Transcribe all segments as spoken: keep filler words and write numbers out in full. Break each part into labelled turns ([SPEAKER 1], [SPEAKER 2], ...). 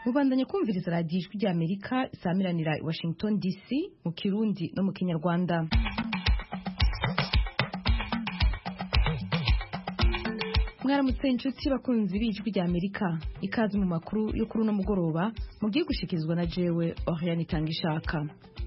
[SPEAKER 1] mubandanye kumviriza radiyo ijwi rya Amerika isamiranira i Washington D C mu Kirundi no mu Kinyarwanda. Mwaramutse inshuti bakunzi b'ijwi rya Amerika, ikaze mu makuru yo kuri uno mugoroba mugiye gushikizwa na jewe Oriane Tangishaka.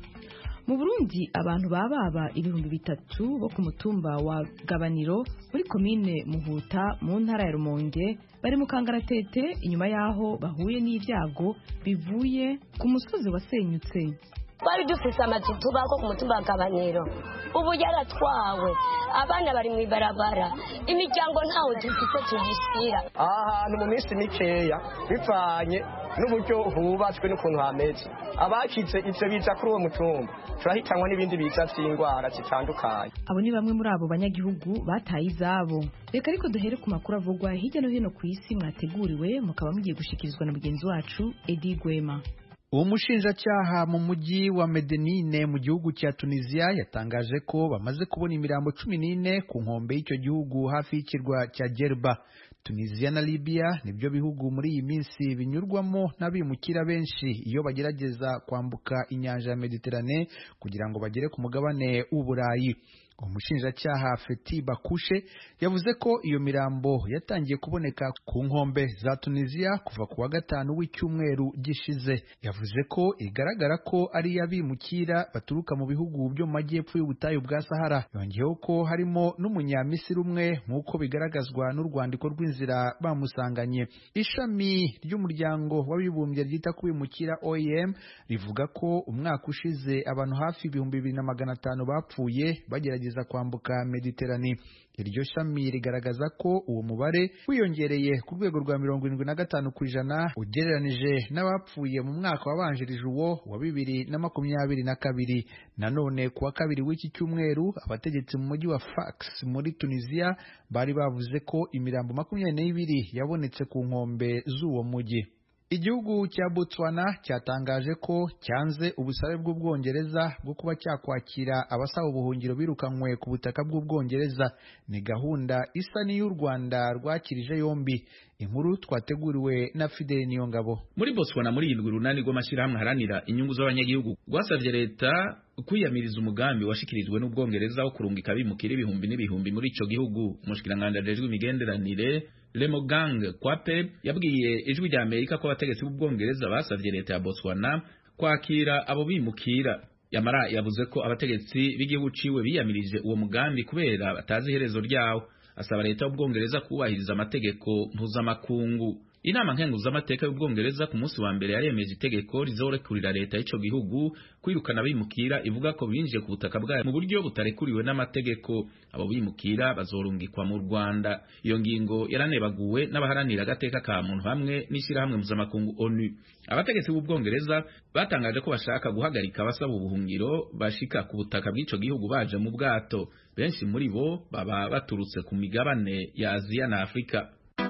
[SPEAKER 1] Mu Burundi abantu bababa ibihumbi bitatu bo ku mutumba wa Gabaniro muri komine Muhuta mu ntara ya Rumonge bari mu kangaratete inyuma yaho bahuye n'ibyago bivuye ku musozi wasenyutse.
[SPEAKER 2] Bari dufise amazu tubako ku mutumba wa Gabaniro, ubu yaratwawe, abana bari mu ibarabara, imiryango ntawe dufise tugisira.
[SPEAKER 3] Ahantu mu minsi mikeya bivanye n'uburyo hubatswe n'ukuntu hameze, abakize ivyo biza kuri uwo mutumba turahitanwa n'ibindi biza vy'ingwara zitandukanye.
[SPEAKER 1] Abo ni bamwe muri abo banyagihugu bataye izabo. Reka ariko duhere ku makuru avugwa hirya no hino ku isi mwateguriwe mukaba mugiye gushikirizwa na mugenzi wacu Edi Gwema.
[SPEAKER 4] Umushinjacyaha mu mujyi wa Medellin mu gihugu cya Tunisia yatangaje ko bamaze kubona imirambo cumi n'ine ku nkombe y'icyo gihugu hafi y'ikirwa cya Jerba. Tunisia na Libya nibyo bihugu muri iyi minsi binyurwamo n'abimukira benshi iyo bagerageza kwambuka inyanja ya Mediterane kugira ngo bagere ku mugabane w'Uburayi. Umushinjacyaha Feti Bakushe yavuze ko iyo mirambo yatangiye kuboneka ku nkombe za Tunisia kuva kuwa gatanu w'icyumweru gishize. Yavuze ko igaragara ko ari abimukira baturuka mu bihugu byo mu majyepfo y'ubutayu bwa Sahara. Yongeyeho ko harimo n'umunyamisiri umwe nk'uko bigaragazwa n'urwandiko rw'inzira bamusanganye. Ishami ry'umuryango w'abibumbye ryita ku bimukira O I M rivuga ko umwaka ushize abantu hafi ibihumbi bibiri na magana atanu bapfuye bagerageza kwambuka Mediterane. Iryo shami rigaragaza ko uwo mubare wiyongereye ku rwego rwa mirongo irindwi na gatanu ku ijana ugereranije n'abapfuye mu mwaka wabanjirije uwo wa bibiri na makumyabiri na kabiri. Nanone kuwa kabiri w'iki cyumweru abategetsi mu mujyi wa Sfax muri Tunisia bari bavuze ko imirambo makumyabiri n'ibiri yabonetse ku nkombe z'uwo mujyi. Igihugu cya Botswana cyatangaje ko cyanze ubusabe bw'Ubwongereza bwo kuba cyakwakira abasaba ubuhungiro birukanywe ku butaka bw'Ubwongereza. Ni gahunda isa n'iy'u Rwanda rwakirije yombi. Inkuru twateguriwe na Fidel Niyongabo.
[SPEAKER 5] Muri Botswana muri indwi runani rw'amashyirahamwe haranira inyungu z'abanyagihugu rwasavye leta kwiyamiriza umugambi washikirijwe n'Ubwongereza wo kurungika abimukira ibihumbi n'ibihumbi muri ico gihugu. Umushikiranganje ajejwe imigenderanire Lemogang Kwape yabwiye ijwi rya Amerika ko abategetsi b'Ubwongereza basavye leta ya Botswana kwakira abo bimukira. Yamara yavuze ko abategetsi b'igihugu ciwe biyamirije uwo mugambi kubera batazi iherezo ryawo. Asaba leta y'Ubwongereza kubahiriza amategeko mpuzamakungu. Inama nkenguzamateka y'Ubwongereza ku munsi wa mbere yaremeje itegeko rizorekurira leta y'ico gihugu kwirukana abimukira ivuga ko binjiye ku butaka bwayo mu buryo butarekuriwe n'amategeko. Abo bimukira bazorungikwa mu Rwanda. Iyo ngingo yaranebaguwe n'abaharanira agateka ka muntu hamwe n'ishyirahamwe mpuzamakungu O N U. Abategetsi b'Ubwongereza batangaje ko bashaka guhagarika abasaba ubuhungiro bashika ku butaka bw'ico gihugu baje mu bwato. Benshi muri bo baba baturutse ku migabane ya Aziya na Afrika.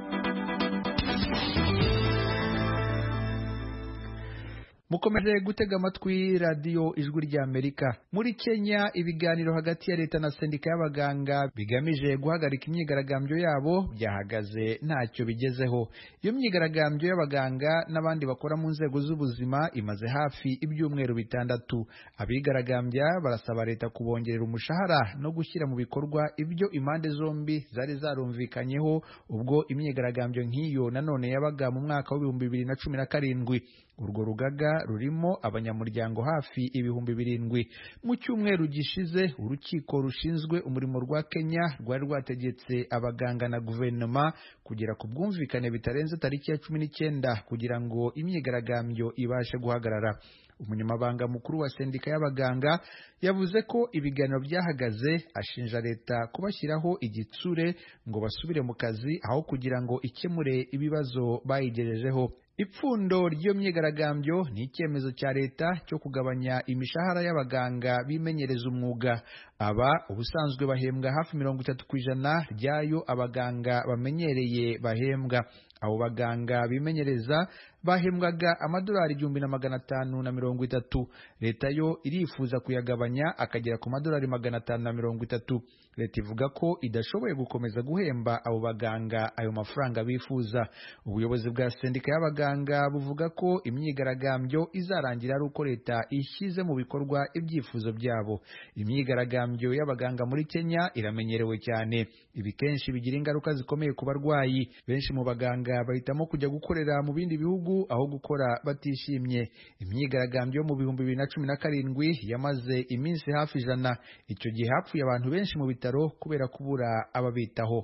[SPEAKER 4] Mukomeje gutega amatwi radio ijwi rya Amerika. Muri Kenya ibiganiro hagati ya leta na sendika y'abaganga bigamije guhagarika imyigaragambyo yabo byahagaze ntacyo bigezeho. Iyo myigaragambyo y'abaganga n'abandi bakora mu nzego z'ubuzima imaze hafi ibyumweru bitandatu. Abigaragambya barasaba leta kubongerera umushahara no gushyira mu bikorwa ibyo impande zombi zari zarumvikanyeho ubwo imyigaragambyo nk'iyo nanone yabaga mu mwaka w'ibihumbi bibiri na cumi na karindwi. Urwo rugaga rurimo abanyamuryango hafi ibihumbi birindwi. Mu cyumweru gishize urukiko rushinzwe umurimo rwa Kenya rwari rwategetse abaganga na guverinoma kugera ku bwumvikane bitarenze tariki ya cumi n'icyenda kugira ngo imyigaragambyo ibashe guhagarara. Umunyamabanga mukuru wa sendika y'abaganga yavuze ko ibiganiro byahagaze, ashinja leta kubashyiraho igitsure ngo basubire mu kazi aho kugira ngo ikemure ibibazo bayigejejeho. Ipfundo ry'iyo myigaragambyo ni icyemezo cya leta cyo kugabanya imishahara y'abaganga bimenyereza umwuga. Aba ubusanzwe bahembwa hafi mirongo itatu ku ijana ryayo abaganga bamenyereye bahembwa. abo baganga bimenyereza bahembwaga amadolari igihumbi na magana atanu na mirongo itatu. Leta yo irifuza kuyagabanya akagera ku madolari magana atanu na mirongo itatu. Leta ivuga ko idashoboye gukomeza guhemba abo baganga ayo mafaranga bifuza. Ubuyobozi bwa sendika y'abaganga buvuga ko imyigaragambyo izarangira ari uko leta ishyize mu bikorwa ibyifuzo byabo. Imyigaragambyo y'abaganga muri Kenya iramenyerewe cyane. Ibi kenshi bigira ingaruka zikomeye ku barwayi. Benshi mu baganga bahitamo kujya gukorera mu bindi bihugu aho gukora batishimye. Imyigaragambyo mu bihumbi bibiri na cumi na karindwi yamaze iminsi hafi ijana. Icyo gihe hapfuye abantu benshi mu bitaro kubera kubura ababitaho.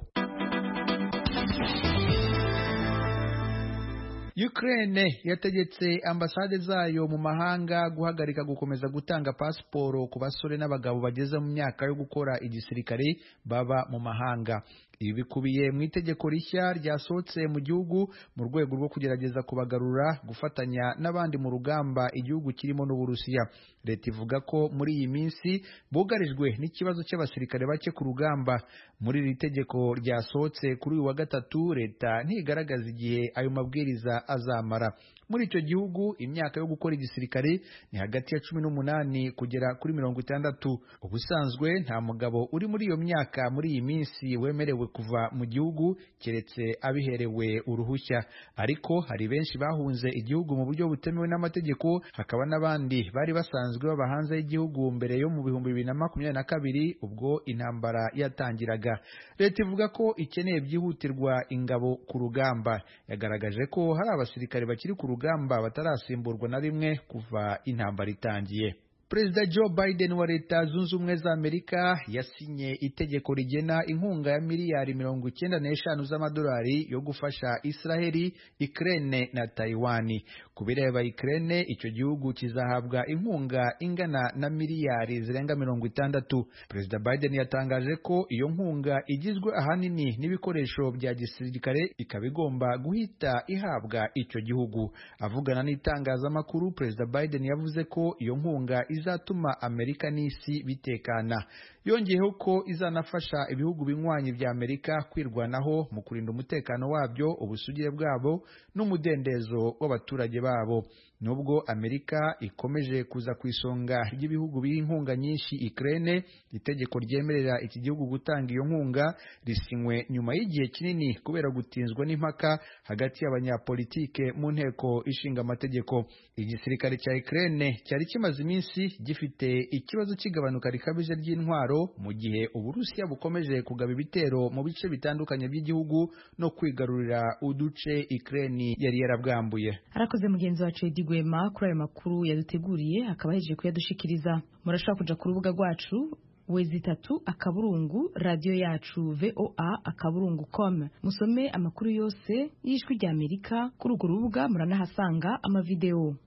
[SPEAKER 4] Ukraine yategetse ambasade zayo mu mahanga guhagarika gukomeza gutanga pasiporo ku basore n'abagabo bageze mu myaka yo gukora igisirikare baba mu mahanga. Ibi bikubiye mu itegeko rishya ryasohotse mu gihugu mu rwego rwo kugerageza kubagarura gufatanya n'abandi mu rugamba igihugu kirimo n'Uburusiya. Leta ivuga ko muri iyi minsi bugarijwe n'ikibazo cy'abasirikare bake ku rugamba. Muri iri tegeko ryasohotse kuri uyu wa gatatu, leta ntigaragaza igihe ayo mabwiriza azamara. Muri icyo gihugu imyaka yo gukora igisirikare ni hagati ya cumi n'umunani kugera kuri mirongo itandatu. Ubusanzwe nta mugabo uri muri iyo myaka muri iyi minsi wemerewe kuva mu gihugu keretse abiherewe uruhushya. Ariko hari benshi bahunze igihugu mu buryo butemewe n'amategeko, hakaba n'abandi bari basanzwe baba hanze y'igihugu mbere yo mu bihumbi bibiri na makumyabiri na kabiri ubwo intambara yatangiraga. Leta ivuga ko ikeneye byihutirwa ingabo ku rugamba. Yagaragaje ko hari abasirikare bakiri ku rugamba batarasimburwa na rimwe kuva intambara itangiye. Perezida Joe Biden wa Leta Zunze Ubumwe za Amerika yasinye itegeko rigena inkunga ya miliyari mirongo icyenda n'eshanu z'amadolari yo gufasha Israeli, Ukraine na Taiwan. Ku bireba Ukraine, icyo gihugu kizahabwa inkunga ingana na miliyari zirenga mirongo itandatu. Perezida Biden yatangaje ko iyo nkunga igizwe ahanini n'ibikoresho bya gisirikare ikaba igomba guhita ihabwa icyo gihugu. Avugana n'itangazamakuru, Perezida Biden yavuze ko iyo nkunga izatuma Amerika n'isi bitekana. Yongeyeho ko izanafasha ibihugu binywanyi vya Amerika kwirwanaho mu kurinda umutekano wabyo, ubusugire bwabo n'umudendezo w'abaturage babo. Nubwo Amerika ikomeje kuza ku isonga ry'ibihugu biha inkunga nyinshi Ukraine, itegeko ryemerera iki gihugu gutanga iyo nkunga risinywe nyuma y'igihe kinini kubera gutinzwa n'impaka hagati y'abanyapolitike mu nteko ishinga amategeko. Igisirikare cya Ukraine cyari kimaze iminsi gifite ikibazo cy'igabanuka rikabije ry'intwaro mu gihe Uburusiya bukomeje kugaba ibitero mu bice bitandukanye by'igihugu no kwigarurira uduce Ukraine yari yarabwambuye.
[SPEAKER 1] Arakoze mugenzi wacu Gwema kuri ayo makuru yaduteguriye akaba yaje kuyadushikiriza. Murashobora kuja ku rubuga rwacu wezi tatu akaburungu radio yacu voa akaburungu com musome amakuru yose y'ijwi rya Amerika. Kuri urwo rubuga muranahasanga amavideo.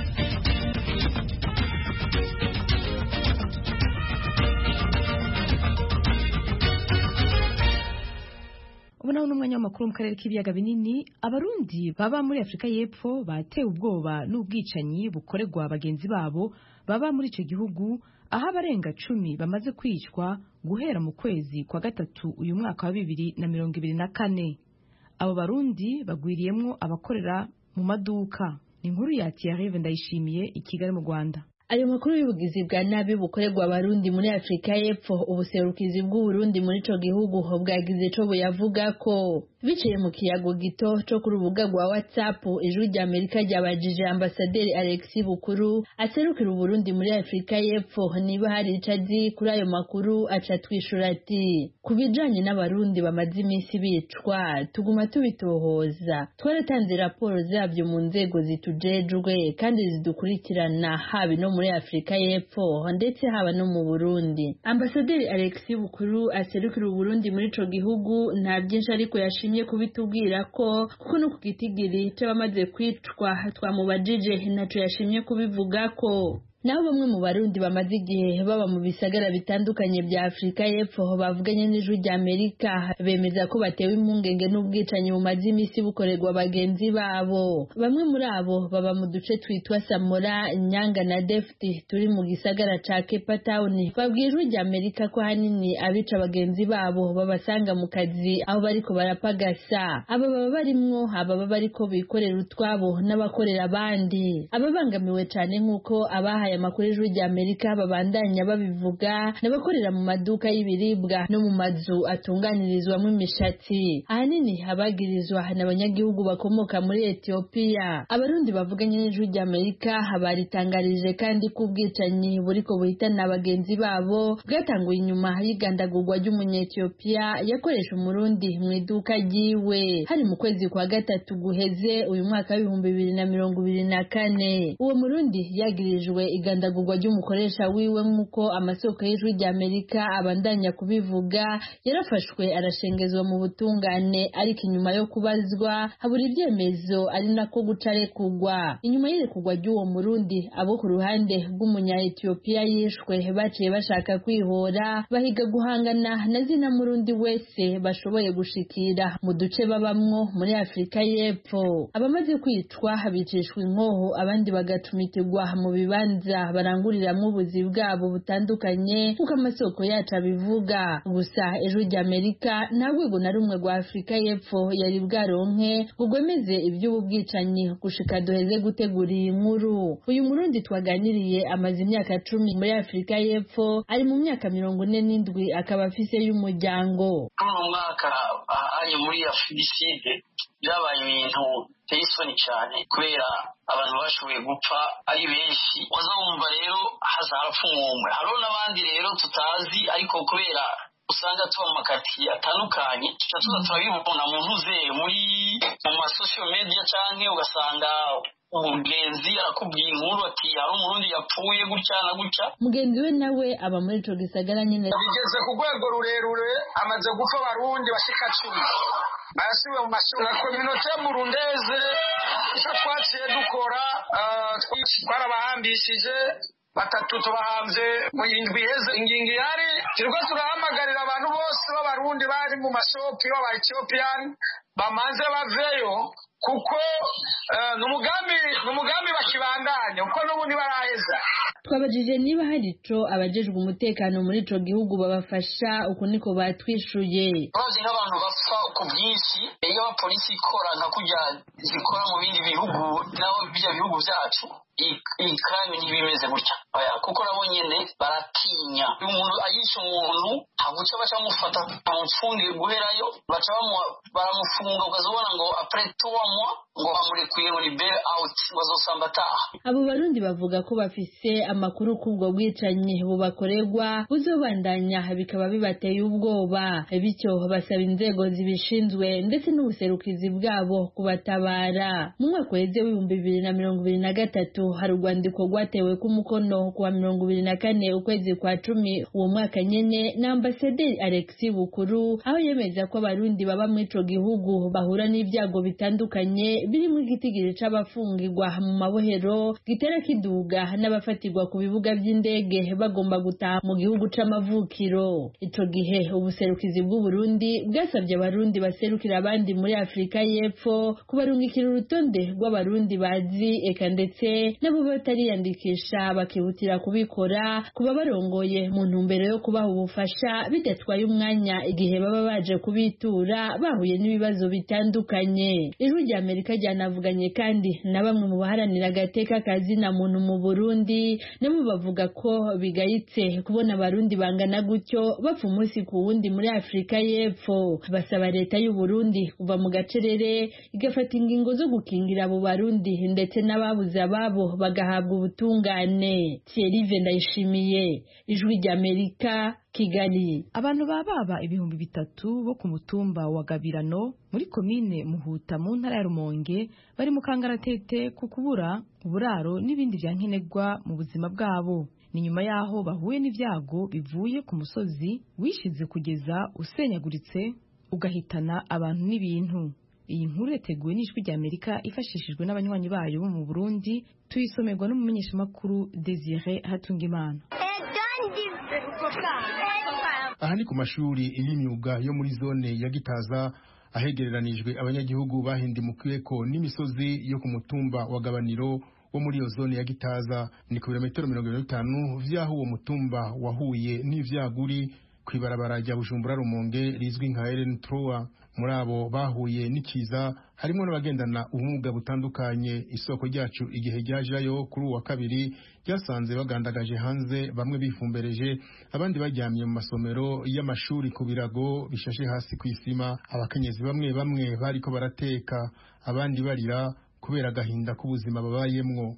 [SPEAKER 1] Ubona n'umwanya w'amakuru mu karere k'ibiyaga binini. Abarundi baba muri Afrika y'Epfo batewe ubwoba n'ubwicanyi bukorerwa bagenzi babo baba muri icyo gihugu, aho abarenga cumi bamaze kwicwa guhera mu kwezi kwa gatatu uyu mwaka wa bibiri na mirongo ibiri na kane. Abo Barundi bagwiriyemwo abakorera mu maduka. Ni inkuru ya Thierry Ndayishimiye i Kigali mu Rwanda.
[SPEAKER 6] Ayo makuru y'ubugizi bwa nabi bukorerwa abarundi muri Afrika y'Epfo, ubuserukizi bw'Uburundi muri ico gihugu bwagize co buyavuga ko biciye mu kiyago gito co ku rubuga rwa WhatsApp. Ijwi rya Amerika ryabajije ambasaderi Alexis Bukuru aserukira Uburundi muri Afrika y'Epfo niba hari icazi kuri ayo makuru, aca twishura ati kubijanye n'abarundi bamaze iminsi bicwa tuguma tubitohoza, twaratanze raporo zabyo mu nzego zitujejwe kandi zidukurikirana habi no muri Afrika y'Epfo ndetse haba no mu Burundi. Ambasaderi Alexis Bukuru aserukira Uburundi muri ico gihugu nta byinshi ariko yashimye kubitubwira ko kuko no kugitigiri cy'abamaze kwicwa twamubajije ntaco yashimye kubivuga ko. naho bamwe mu barundi bamaze igihe baba mu bisagara bitandukanye bya Afurika y'Epfo bavuganye n'ijwi rya Amerika bemeza ko batewe impungenge n'ubwicanyi bumaze iminsi bukorerwa bagenzi babo. Bamwe muri abo baba mu duce twitwa Samora, Nyanga na Defti turi mu gisagara ca Cape Town. Babwiye ijwi rya Amerika ko hanini abica bagenzi babo babasanga mu kazi aho bariko barapagasa. Aba baba barimwo ababa bariko bikorera utwabo n'abakorera abandi. Ababangamiwe cyane nk'uko abaha aya makuru y'ijwi rya Amerika babandanya babivuga n'abakorera mu maduka y'ibiribwa no mu mazu atunganirizwamo imishatsi. Ahanini abagirizwa n'abanyagihugu bakomoka muri Ethiopia. Abarundi bavuganye n'ijwi rya Amerika baritangarije kandi ko ubwicanyi buriko buhitana bagenzi babo bwatanguye inyuma y'igandagurwa ry'umunyethiopia yakoresha umurundi mu iduka ryiwe hari mu kwezi kwa gatatu guheze uyu mwaka w'ibihumbi bibiri na mirongo ibiri na kane. Uwo murundi yagirijwe igandagurwa ry'umukoresha wiwe nk'uko amasoko y'ijwi rya Amerika abandanya kubivuga. Yarafashwe arashengezwa mu butungane ariko inyuma yo kubazwa habura ibyemezo ari nako gucare kugwa. Inyuma y'irekugwa ry'uwo murundi abo ku ruhande rw'umunya Ethiopia yishwe baciye bashaka kwihora bahiga guhangana na zina murundi wese bashoboye gushikira mu duce babamwo muri Afurika y'Epfo. Abamaze kwicwa bicishwa inkoho abandi bagacumitirwa mu bibanza baranguriramwo ubuzi bwabo butandukanye kuko amasoko yacu abivuga. Gusa ijwi rya Amerika nta rwego na rumwe rwa Afurika y'Epfo yari bwaronke ngo rwemeze iby'ubu bwicanyi gushika duheze gutegura iyi nkuru. Uyu murundi twaganiriye amaze imyaka cumi muri Afurika y'Epfo, ari mu myaka mirongo ine n'indwi akaba afise y'umuryango.
[SPEAKER 7] Mu mwaka ari muri Afurika byabaye ibintu biteye isoni cyane kubera abantu bashoboye gupfa ari benshi. Wazumva rero haza harapfa umwe, hariho n'abandi rero tutazi ariko kubera usanga tuba mu makati atandukanye tuca tuza turabibona mu ntuze muri mu masocial media canke ugasanga umugenzi arakubwiye inkuru ati hari umurundi yapfuye gutya na gutya.
[SPEAKER 6] Mugenzi we nawe aba muri ico gisagara nyene
[SPEAKER 8] bigeze ku rwego rurerure, amaze gupfa abarundi bashika cumi basubiye mu mashuri na communauté burundeze. Icyo twaciye dukora twarabahambishije batatu tubahanze mu indwi heze. Ingingo ihari turiko turahamagarira abantu bose b'abarundi bari mu mashopi b'aba Ethiopian bamanze baveyo kuko n'umugambi n'umugambi bakibandanya kuko n'ubundi baraheza.
[SPEAKER 6] Twabajije niba hari ico abajejwe umutekano muri ico gihugu babafasha, uko niko batwishuye.
[SPEAKER 7] Bazi nk'abantu bapfa ku bwinshi iyo abapolisi ikora nka kujya zikora mu bindi bihugu nabo bijya bihugu byacu iyi crime ntibimeze gutya kuko nabo nyene baratinya. Umuntu ayisha umuntu haguca baca mufata amufungire guherayo baca baramufunga ukazobona ngo après trois mois ngo bamurekuye ngo ni bail out wazosamba ataha.
[SPEAKER 6] Abo barundi bavuga ko bafise amakuru kubwo bwicanyi bubakorerwa buzobandanya bikaba bibateye ubwoba, bityo basaba inzego zibishinzwe ndetse n'ubuserukizi bwabo kubatabara. Mu mwaka weze w'ibihumbi bibiri na mirongo ibiri na gatatu hari urwandiko rwatewe ku mukono kuwa mirongo ibiri na kane ukwezi kwa cumi uwo mwaka nyene na ambasaderi Alexis Bukuru, aho yemeza ko abarundi baba muri ico gihugu bahura n'ibyago bitandukanye birimo igitigiri c'abafungirwa mu mabohero gitera kiduga n'abafatirwa ku bibuga by'indege bagomba gutaha mu gihugu c'amavukiro. Ico gihe ubuserukizi bw'u Burundi bwasabye abarundi baserukira abandi muri Afurika y'Epfo kubarungikira urutonde rw'abarundi bazi eka ndetse nabo batariyandikisha bakihutira kubikora kuba barongoye mu ntumbero yo kubaha ubufasha bidatwaye umwanya igihe baba baje kubitura bahuye n'ibibazo bitandukanye. Ijwi rya Amerika ryanavuganye kandi na bamwe mu baharanira agateka kazina muntu mu Burundi, nabo bavuga ko bigayitse kubona abarundi bangana gutyo bapfa umunsi ku wundi muri Afurika y'Epfo. Basaba leta y'u Burundi kuva mu gacerere igafata ingingo zo gukingira abo barundi ndetse n'ababuze ababo bagahabwa ubutungane. Thierry Vendayishimiye, Ijwi rya Amerika, Kigali.
[SPEAKER 1] Abantu bababa ibihumbi bitatu bo ku mutumba wa Gabirano muri komine Muhuta mu ntara ya Rumonge bari mu kangaratete ku kubura uburaro n'ibindi byankenerwa mu buzima bwabo. Ni nyuma yaho bahuye n'ivyago bivuye ku musozi wishize kugeza usenyaguritse ugahitana abantu n'ibintu. iyi nkuru yateguwe n'ijwi rya Amerika ifashishijwe n'abanywanyi bayo bo mu Burundi tuyisomerwa n'umumenyeshamakuru Desire Hatungimana.
[SPEAKER 9] Aha ni ku mashuri y'imyuga yo muri zone ya Gitaza ahegereranijwe abanyagihugu bahindimukiye ko n'imisozi yo ku mutumba wa Gabaniro wo muri iyo zone ya Gitaza. Ni ku birometero mirongo ine na bitanu vy'aho uwo mutumba wahuye n'ivyaguri kwibarabara rya Bujumbura Rumonge rizwi nka Ellen Troa. Muri abo bahuye n'ikiza harimo n'abagendana ubumuga butandukanye. Isoko ryacu igihe ryajayo kuri uwa kabiri ryasanze bagandagaje hanze, bamwe bifumbereje, abandi baryamye mu masomero y'amashuri ku birago bishashe hasi ku isima. Abakenyezi bamwe bamwe bariko barateka, abandi barira kubera agahinda k'ubuzima babayemwo.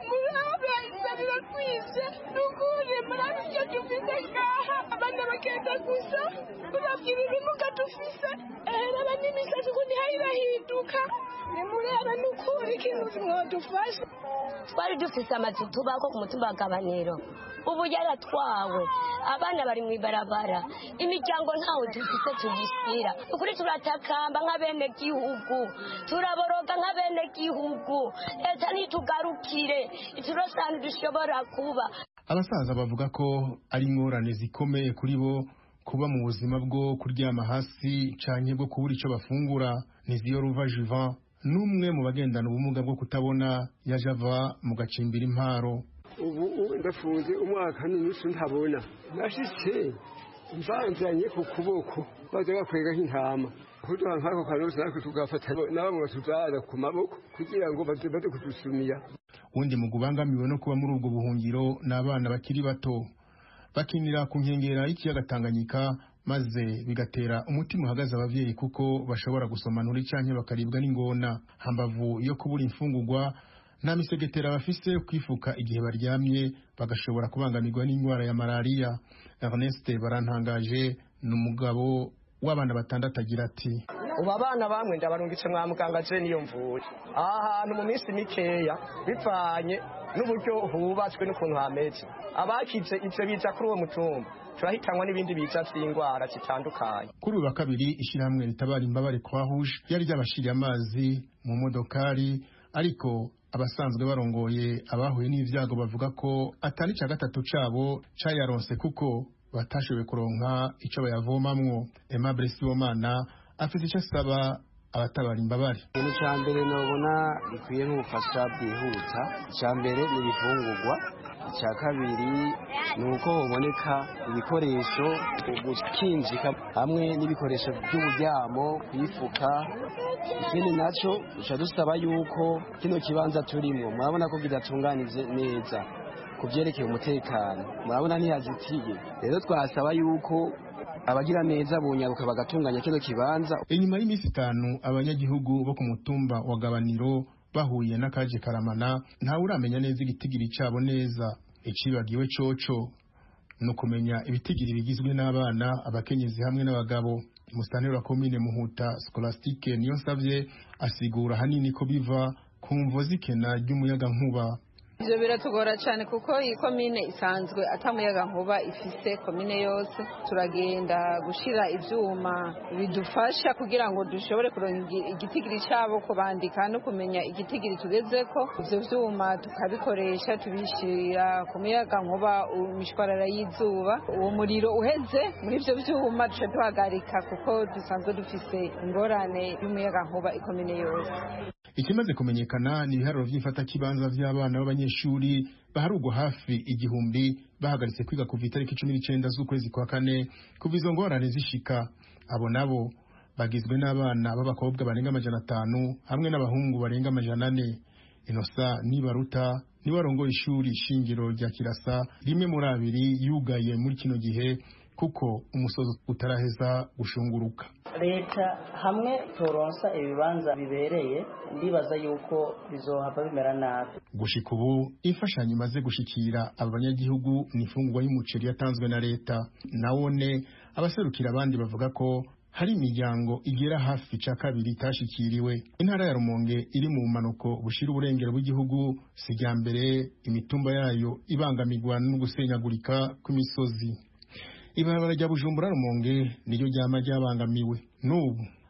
[SPEAKER 2] Twari dufise amazu tubako ku mutumba wa Gabaniro, ubu yaratwawe, abana bari mu ibarabara, imiryango ntawe dufise tugisira. Ukuri turatakamba nk'abene gihugu, turaboroga nk'abene gihugu, leta nitugarukire iturosana dushobora kuba.
[SPEAKER 9] Abasaza bavuga ko ari ingorane zikomeye kuri bo kuba mu buzima bwo kuryama hasi canke bwo kubura ico bafungura. Niziyo Ruva Juvan n'umwe mu bagendana ubumuga bwo kutabona yaje ava mu gacimbira Imparo.
[SPEAKER 10] Ubu ndafunze umwaka n'inusu ntabona, nashitse mvanzanye ku kuboko baza bakwega nk'intama kugira nkako karosi nako tugafata nabo batuzara ku maboko kugira ngo baze baze kudusumiya.
[SPEAKER 9] Undi mu gubangamiwe no kuba muri ubwo buhungiro n'abana bakiri bato bakinira ku nkengera y'ikiyaga Tanganyika, maze bigatera umutima uhagaze abavyeyi kuko bashobora gusomanura canke bakaribwa n'ingona. Hambavu yo kubura imfungurwa nta misegetera bafise kwifuka igihe baryamye, bagashobora kubangamirwa n'indwara ya malaria. Ernest Barantangaje n'umugabo w'abana batandatu agira ati:
[SPEAKER 3] ubu abana bamwe ndabarungitse mwa muganga je niyo mvura. Aha hantu mu minsi mikeya bivanye n'uburyo hubatswe n'ukuntu hameze, abakize ivyo biza kuri uwo mutumba turahitanwa n'ibindi biza vy'ingwara zitandukanye.
[SPEAKER 9] Kuri uwa kabiri ishyirahamwe ritabara imbabare Croix Rouge yari ryabashiriye amazi mu modokari, ariko abasanzwe barongoye abahuye n'ivyago bavuga ko atari ca gatatu cabo cayaronse kuko batashoboye kuronka ico bayavomamwo. Aimable Sibomana afite icyo asaba abatabara imbabare.
[SPEAKER 11] Ikintu cya mbere nobona bikwiye nk'ubufasha bwihuta, icya mbere ni ibifungurwa, icya kabiri ni uko haboneka ibikoresho gukinjika hamwe n'ibikoresho by'uburyamo, kwifuka. Ikindi nacyo duca dusaba yuko kino kibanza turimo murabona ko kidatunganije neza ku byerekeye umutekano, murabona ntihazitiye. Rero twasaba yuko abagira neza bunyaruka bagatunganya kino kibanza.
[SPEAKER 9] Inyuma y'iminsi itanu abanyagihugu bo ku mutumba wa Gabaniro bahuye n'akaje karamana, ntawe uramenya neza igitigiri cabo neza. Icibagiwe coco no kumenya ibitigiri bigizwe n'abana, abakenyezi hamwe n'abagabo. Musitanteri wa komine Muhuta Scholastique Niyonsavye asigura hanini ko biva ku mvo z'ikena ry'umuyaga nkuba.
[SPEAKER 12] Ivyo biratugora cyane kuko iyi komine isanzwe atamuyaga nkuba ifise komine yose. Turagenda gushira ivyuma bidufasha kugira ngo dushobore kuronka igitigiri cabo, kubandika no kumenya igitigiri tugezeko. Ivyo vyuma tukabikoresha tubishira ku muyaga nkuba imishwarara y'izuba. Uwo muriro uheze muri ivyo vyuma duce duhagarika kuko dusanzwe dufise ingorane y'umuyaga nkuba ikomine yose.
[SPEAKER 9] Ikimaze kumenyekana ni ibiharuro vy'ifata kibanza vy'abana b'abanyeshuri baharugwa hafi igihumbi bahagaritse kwiga kuva itariki cumi n'icenda z'ukwezi kwa kane kuva izo ngorane zishika. Abo nabo bagizwe n'abana b'abakobwa barenga amajana atanu hamwe n'abahungu barenga amajana ane. Inosa Nibaruta ni warongoye ishuri shingiro rya Kirasa, rimwe muri abiri yugaye muri kino gihe kuko umusozo utaraheza gushunguruka.
[SPEAKER 13] Leta hamwe toronsa ibibanza bibereye, ndibaza yuko bizohava bimera nabi.
[SPEAKER 9] Gushika ubu imfashanyo imaze gushikira abanyagihugu ni ifungurwa y'umuceri yatanzwe na leta. Nawone abaserukira abandi bavuga ko hari imiryango igera hafi ca kabiri itashikiriwe. Intara ya Rumonge iri mu manuko bushira uburengero bw'igihugu, sijya mbere imitumba yayo ibangamirwa no gusenyagurika kw'imisozi. Ibarabara rya Bujumbura Rumonge niryo ryama ryabangamiwe. N'ubu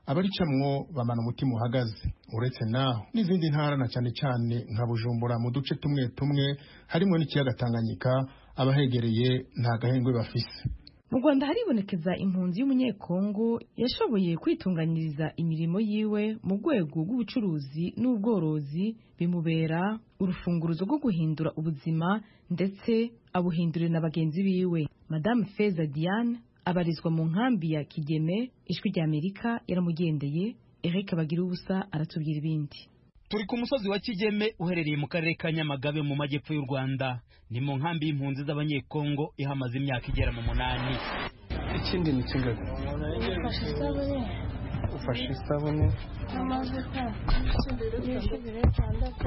[SPEAKER 9] abaricamwo bamana umutima uhagaze. Uretse naho n'izindi ntara na cyane cyane nka Bujumbura mu duce tumwe tumwe harimo n'ikiyaga Tanganyika abahegereye nta gahengwe bafise.
[SPEAKER 1] Mu Rwanda haribonekeza impunzi y'umunyekongo yashoboye kwitunganyiriza imirimo yiwe mu rwego rw'ubucuruzi n'ubworozi, bimubera urufunguruzo rwo guhindura ubuzima ndetse abuhindurira na bagenzi biwe. Madame Feza Diane abarizwa mu nkambi ya Kigeme. Ijwi rya Amerika yaramugendeye. Eric Bagirubusa aratubwira ibindi.
[SPEAKER 14] Turi ku musozi wa Kigeme uherereye mu karere ka Nyamagabe mu majyepfo y'u Rwanda. Ni mu nkambi y'impunzi z'abanyekongo ihamaze imyaka igera mu munani.
[SPEAKER 15] Ikindi ni kingaga.
[SPEAKER 16] Ufashe isabune.
[SPEAKER 15] Ufashe isabune.
[SPEAKER 16] Amavuta. Yishibire cyandatu.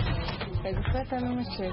[SPEAKER 16] Agifata n'umuceri.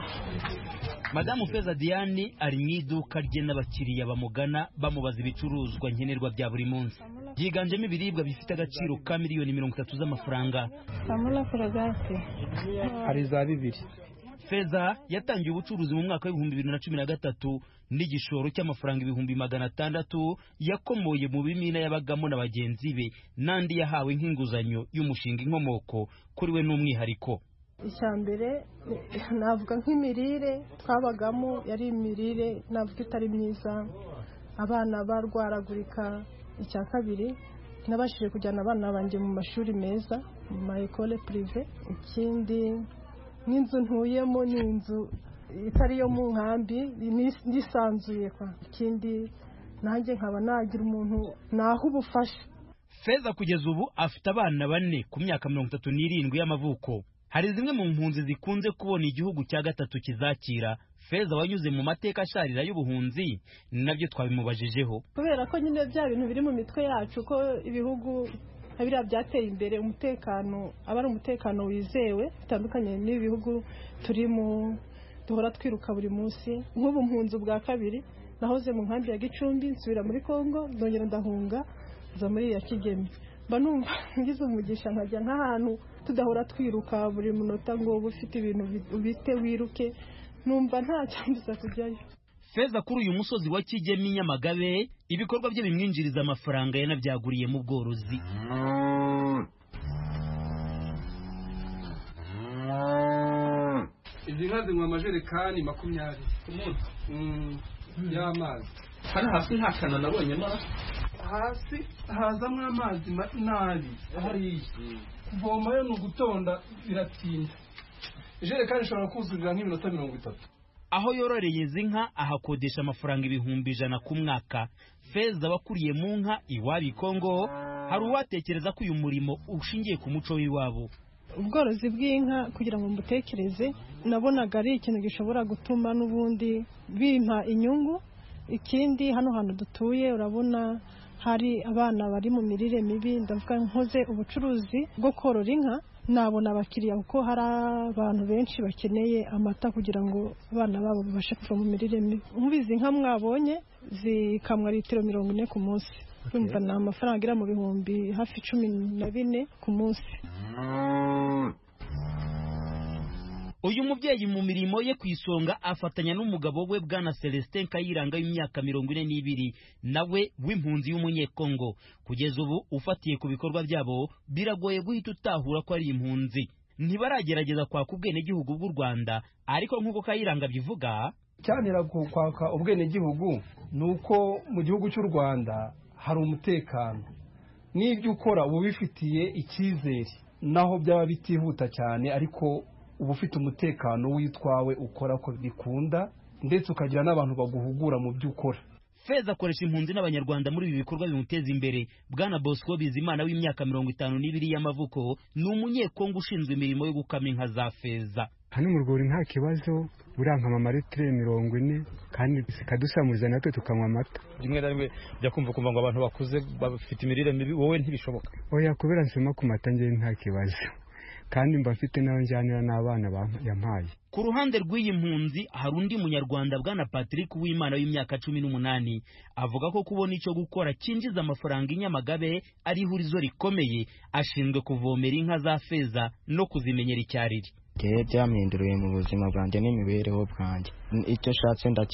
[SPEAKER 14] Madamu Feza Diane ari mu iduka rye n'abakiriya bamugana bamubaza ibicuruzwa nkenerwa bya buri munsi. Byiganjemo ibiribwa bifite agaciro ka miliyoni mirongo itatu z'amafaranga.
[SPEAKER 16] Samula Kuragati.
[SPEAKER 15] Hari za bibiri.
[SPEAKER 14] Feza yatangiye ubucuruzi mu mwaka w'ibihumbi bibiri na cumi na gatatu n'igishoro cy'amafaranga ibihumbi magana atandatu yakomoye mu bimina yabagamo na bagenzi be n'andi yahawe nk'inguzanyo y'umushinga inkomoko kuri we n'umwihariko.
[SPEAKER 17] Icyambere navuga nk'imirire twabagamo yari imirire navuga itari myiza, abana barwaragurika. Icya kabiri nabashije kujyana abana banjye mu mashuri meza mu ma école privé. Ikindi n'inzu ntuyemo ni inzu itari yo mu nkambi nisanzuye kwa. Ikindi nanjye nkaba nagira umuntu naho ubufasha.
[SPEAKER 14] Feza kugeza ubu afite abana bane ku myaka mirongo itatu n'irindwi y'amavuko. Hari zimwe mu mpunzi zikunze kubona igihugu cya gatatu kizakira. Feza wanyuze mu mateka asharira y'ubuhunzi nabyo twabimubajijeho.
[SPEAKER 17] Kubera ko nyine bya bintu biri mu mitwe yacu ko ibihugu abira byateye imbere, umutekano abari umutekano wizewe bitandukanye n'ibihugu turimo duhora twiruka buri munsi. Nk'ubu mpunzi bwa kabiri nahoze mu nkambi ya Gicumbi nsubira muri Kongo ndongera ndahunga za muri ya Kigeme. Mba numva ngize umugisha nkajya nk'ahantu tudahora twiruka buri munota ngo ufite ibintu bite wiruke, numva nta cyambuza kujyayo.
[SPEAKER 14] Feza kuri uyu musozi wa Kigeme Nyamagabe ibikorwa bye bimwinjiriza amafaranga yanabyaguriye mu bworozi.
[SPEAKER 15] Izi nka zinywa amajerekani makumyabiri ku munsi y'amazi.
[SPEAKER 14] Hano hasi nta kana nabonye ma
[SPEAKER 15] hasi hazamwo amazi nabi hariya. Kuvomayo ni ugutonda biratinda. Ijerekani ishobora kuzurira nk'iminota mirongo itatu.
[SPEAKER 14] Aho yororeye izi nka ahakodesha amafaranga ibihumbi ijana ku mwaka. Feza wakuriye mu nka iwabo Kongo hari uwatekereza ko uyu murimo ushingiye ku muco w'iwabo.
[SPEAKER 17] Ubworozi bw'inka kugira ngo mbutekereze nabonaga ari ikintu gishobora gutuma n'ubundi bimpa inyungu. Ikindi hano hantu dutuye urabona hari abana bari mu mirire mibi, ndavuga nkoze ubucuruzi bwo korora inka nabona abakiriya kuko hari abantu benshi bakeneye amata kugira ngo abana babo babashe kuva mu mirire mibi. Mubizi nka mwabonye zikamwa litiro mirongo ine ku munsi. Urumva ni amafaranga ira mu bihumbi hafi cumi na bine ku munsi.
[SPEAKER 14] Uyu mubyeyi mu mirimo ye kwisonga afatanya n'umugabo we Bwana Celestin Kayiranga y'imyaka mirongo ine n'ibiri nawe w'impunzi y'umunyekongo. Kugeza ubu ufatiye ku bikorwa byabo biragoye guhita utahura ko ari impunzi. Ntibaragerageza kwaka ubwenegihugu bw'u Rwanda, ariko nk'uko Kayiranga bivuga
[SPEAKER 15] cyanira kwaka ubwenegihugu nuko mu gihugu cy'u Rwanda hari umutekano n'ibyo ukora ubu bifitiye icyizere, naho byaba bitihuta cyane ariko uba ufite umutekano witwawe ukora ko bikunda ndetse ukagira n'abantu baguhugura mu byo ukora.
[SPEAKER 14] Feza akoresha impunzi n'abanyarwanda muri ibi bikorwa bimuteza imbere. Bwana Bosco Bizimana w'imyaka mirongo itanu n'ibiri y'amavuko ni umunyekongo ushinzwe imirimo yo gukama inka za Feza.
[SPEAKER 18] Hano mu rwuri nta kibazo urankama amaritire mirongo ine kandi zikadusamuriza natwe tukanywa amata.
[SPEAKER 19] Rimwe na rimwe bya kumva kumva ngo abantu bakuze bafite imirire mibi, wowe ntibishoboka.
[SPEAKER 18] Oya, kubera nsoma ku mata ngiye nta kibazo kandi mba mfite nawe njyanira n'abana yampaye.
[SPEAKER 14] Ku ruhande rw'iyi mpunzi hari undi munyarwanda Bwana Patrick Uwimana w'imyaka cumi n'umunani avuga ko kubona icyo gukora cyinjiza amafaranga i Nyamagabe ari ihurizo rikomeye. Ashinzwe kuvomera inka za Feza no kuzimenyera icyariri.
[SPEAKER 20] Byamhinduriye mu buzima bwanjye n'imibereho bwanjye, icyo shatse ndakibona.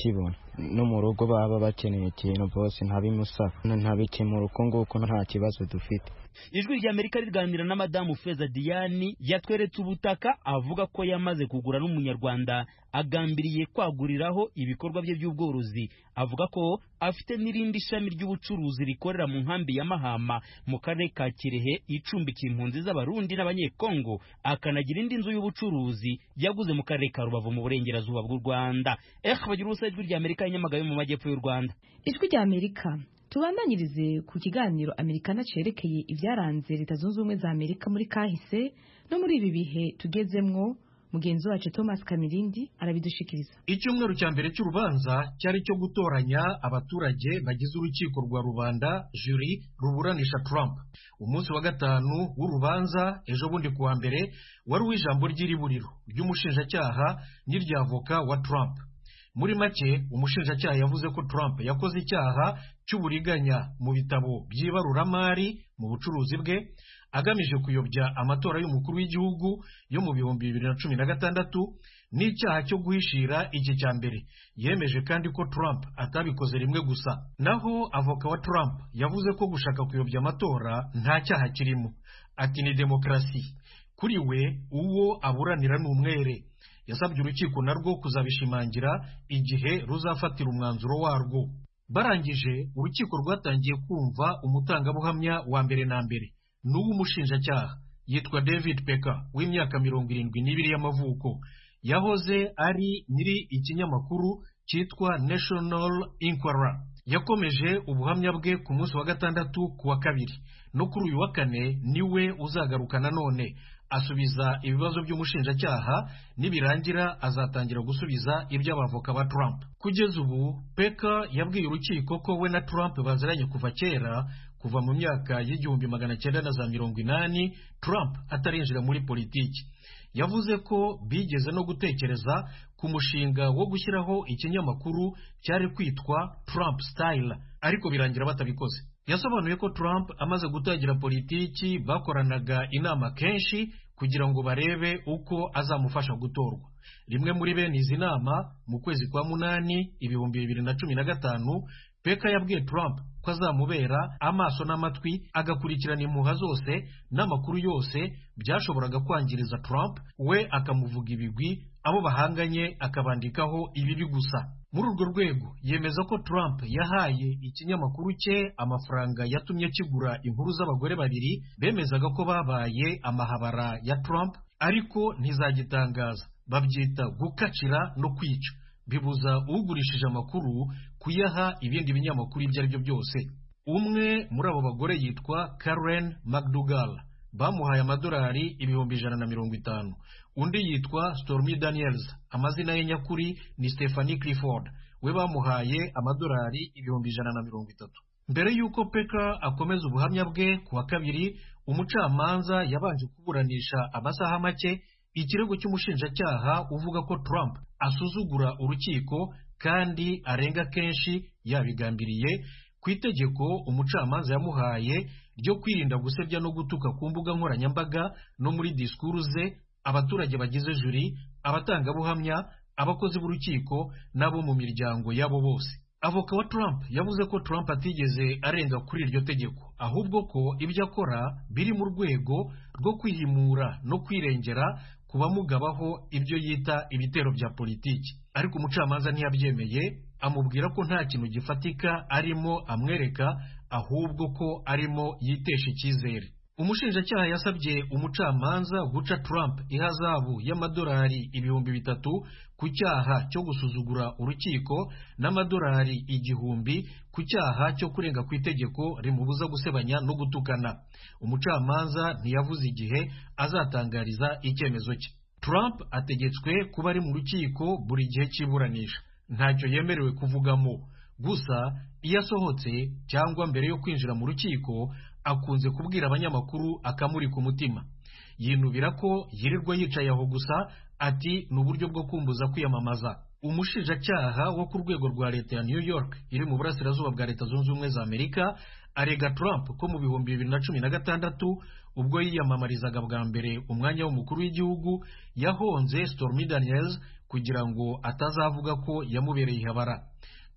[SPEAKER 20] no mu rugo baba bakeneye ikintu bose ntabimusaba ntabikemura uko nguko nta kibazo dufite.
[SPEAKER 14] Ijwi rya Amerika riganira na Madamu Feza Diane yatweretse ubutaka avuga ko yamaze kugura n'umunyarwanda agambiriye kwaguriraho ibikorwa bye by'ubworozi. Avuga ko afite n'irindi shami ry'ubucuruzi rikorera mu nkambi ya Mahama mu karere ka Kirehe icumbikiye impunzi z'abarundi n'abanyekongo, akanagira indi nzu y'ubucuruzi yaguze mu karere ka Rubavu mu burengerazuba bw'u Rwanda. Eh bagira ubusa ijwi rya Amerika Nyamagabe mu majyepfo y'u Rwanda.
[SPEAKER 1] Ijwi rya Amerika tubandanyirize ku kiganiro Amerikana cerekeye ibyaranze Leta Zunze Ubumwe za Amerika muri kahise no muri ibi bihe tugezemwo. Mugenzi wacu Thomas Kamirindi arabidushikiriza.
[SPEAKER 21] Icyumweru cya mbere cy'urubanza cyari cyo gutoranya abaturage bagize urukiko rwa rubanda jury ruburanisha Trump. Umunsi wa gatanu w'urubanza ejo bundi kuwa mbere wari uw'ijambo ry'iriburiro ry'umushinjacyaha n'iry'avoka wa Trump. Muri make umushinjacyaha yavuze ko Trump yakoze icyaha cy'uburiganya mu bitabo by'ibaruramari mu bucuruzi bwe agamije kuyobya amatora y'umukuru w'igihugu yo mu bihumbi bibiri na cumi na gatandatu n'icyaha cyo guhishira iki cya mbere. Yemeje kandi ko Trump atabikoze rimwe gusa. Naho avoka wa Trump yavuze ko gushaka kuyobya amatora nta cyaha kirimo. Ati ni demokarasi. Kuri we uwo aburanira n'umwere. Yasabye urukiko narwo kuzabishimangira igihe ruzafatira umwanzuro warwo. Barangije urukiko rwatangiye kumva umutangabuhamya wa mbere na mbere n'uw'umushinjacyaha yitwa David Pecker w'imyaka mirongo irindwi n'ibiri y'amavuko. Yahoze ari nyiri ikinyamakuru cyitwa National Enquirer. Yakomeje ubuhamya bwe ku munsi wa gatandatu ku wa kabiri, no kuri uyu wa kane niwe uzagaruka nanone asubiza ibibazo by'umushinjacyaha, nibirangira azatangira gusubiza iby'abavoka ba Trump. Kugeza ubu Pecker yabwiye urukiko ko we na Trump baziranye kuva kera, kuva mu myaka y'igihumbi magana cyenda na za mirongo inani Trump atarinjira muri politiki. Yavuze ko bigeze no gutekereza ku mushinga wo gushyiraho ikinyamakuru cyari kwitwa Trump Style, ariko birangira batabikoze. Yasobanuye ko Trump amaze gutangira politiki bakoranaga inama kenshi kugira ngo barebe uko azamufasha gutorwa. Rimwe muri bene izi nama mu kwezi kwa munani ibihumbi bibiri na cumi na gatanu Pecker yabwiye Trump ko azamubera amaso n'amatwi agakurikirana impuha zose n'amakuru yose byashoboraga kwangiriza Trump, we akamuvuga ibigwi, abo bahanganye akabandikaho ibibi gusa. Muri urwo rwego yemeza ko Trump yahaye ikinyamakuru cye amafaranga yatumye kigura inkuru z'abagore babiri bemezaga ko babaye amahabara ya Trump, ariko ntizagitangaza. Babyita gukacira no kwica. Bibuza ugurishije amakuru kuyaha ibindi binyamakuru ibyo ari byo byose. Umwe muri abo bagore yitwa Karen McDougal, bamuhaye amadolari ibihumbi ijana na mirongo itanu. Undi yitwa Stormy Daniels, amazina ye nyakuri ni Stephanie Clifford, we bamuhaye amadolari ibihumbi ijana na mirongo itatu. Mbere yuko Pecker akomeza ubuhamya bwe ku wa kabiri, umucamanza yabanje kuburanisha amasaha make ikirego cy'umushinjacyaha uvuga ko Trump asuzugura urukiko kandi arenga kenshi yabigambiriye ku itegeko umucamanza yamuhaye ryo kwirinda gusebya no gutuka ku mbuga nkoranyambaga no muri disikuru ze abaturage bagize juri, abatangabuhamya, abakozi b'urukiko n'abo mu miryango yabo bose. Avoka wa Trump yavuze ko Trump atigeze arenga kuri iryo tegeko, ahubwo ko ibyo akora biri mu rwego rwo kwihimura no kwirengera kubamugabaho ibyo yita ibitero bya politiki. Ariko umucamanza ntiyabyemeye, amubwira ko nta kintu gifatika arimo amwereka, ahubwo ko arimo yitesha icyizere. Umushinjacyaha yasabye umucamanza guca Trump ihazabu y'amadolari ibihumbi bitatu ku cyaha cyo gusuzugura urukiko n'amadolari igihumbi ku cyaha cyo kurenga ku itegeko rimubuza gusebanya no gutukana. Umucamanza ntiyavuze igihe azatangariza icyemezo cye. Trump ategetswe kuba ari mu rukiko buri gihe cy'iburanisha, ntacyo yemerewe kuvugamo. Gusa iyo asohotse cyangwa mbere yo kwinjira mu rukiko akunze kubwira abanyamakuru akamuri ku mutima. Yinubira ko yirirwa yicaye aho gusa, ati ni uburyo bwo kumbuza kwiyamamaza. Umushinjacyaha wo ku rwego rwa leta ya New York iri mu burasirazuba bwa Leta Zunze Ubumwe za Amerika arega Trump ko mu bihumbi bibiri na cumi na gatandatu ubwo yiyamamarizaga bwa mbere umwanya w'umukuru w'igihugu yahonze Stormy Daniels kugira ngo atazavuga ko yamubereye ihabara.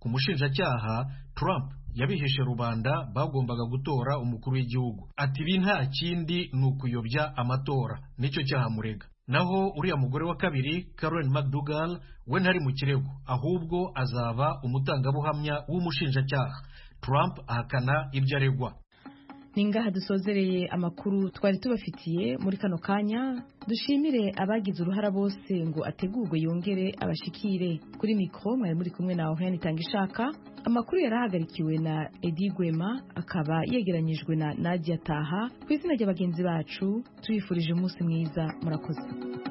[SPEAKER 21] ku mushinjacyaha Trump yabihishe rubanda bagombaga gutora umukuru w'igihugu. Ati ibi nta kindi ni ukuyobya amatora, nicyo cyahamurega. Naho uriya mugore wa kabiri Karen McDougal we ntari mu kirego, ahubwo azaba umutangabuhamya w'umushinjacyaha. Trump ahakana ibyo aregwa.
[SPEAKER 1] Ningaha dusozereye amakuru twari tubafitiye muri kano kanya. Dushimire abagize uruhara bose ngo ategurwe yongere abashikire. Kuri mikro mwari muri kumwe na Oriane Itangishaka. Amakuru yarahagarikiwe na Edi Gwema, akaba yegeranyijwe na Nadia Taha. Ku izina ry'abagenzi bacu tubifurije umunsi mwiza, murakoze.